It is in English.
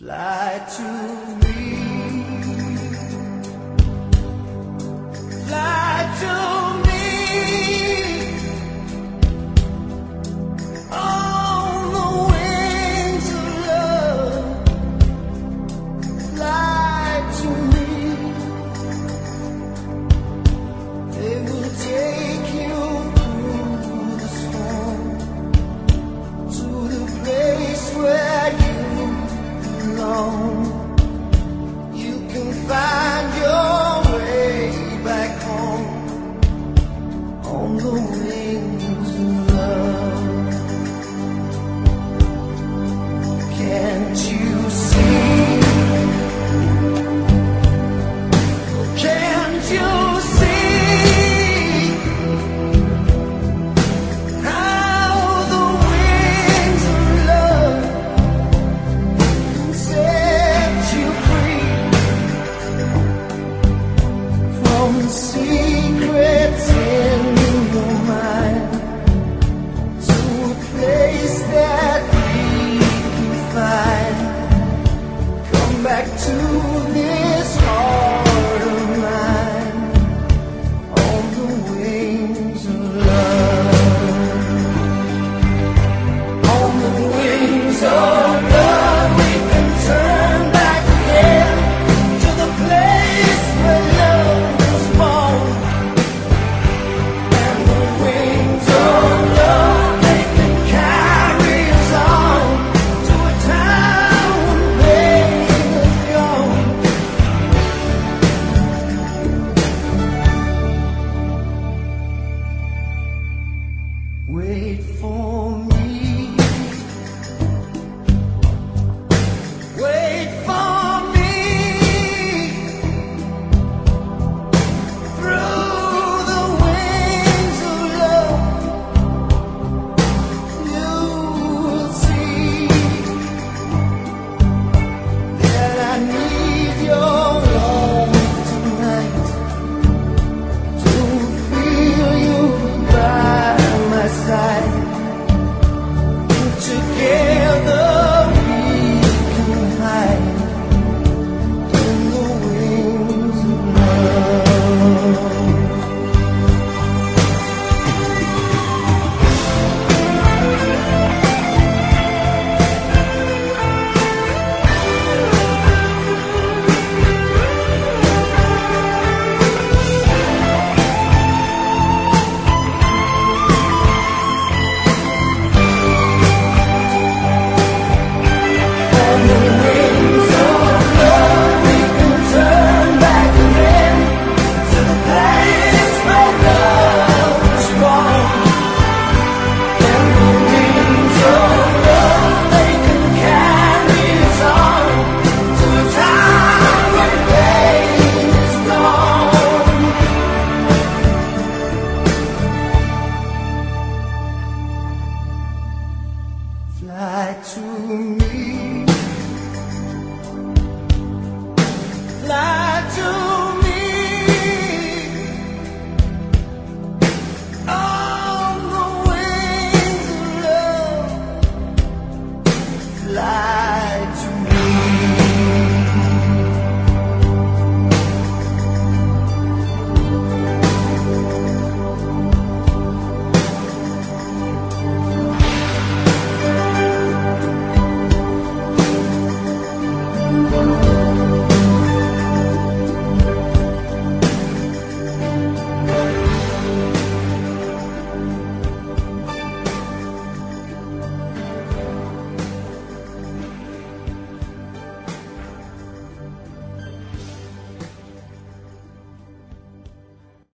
Fly to me, fly to me, on the wings of love. Fly to me, they will take you through the storm to the place where you you can find your way back home on the wings of love. Can't you see? Can't you see how the wings of love set you free from the secrets in your mind to a place that we can find? Come back to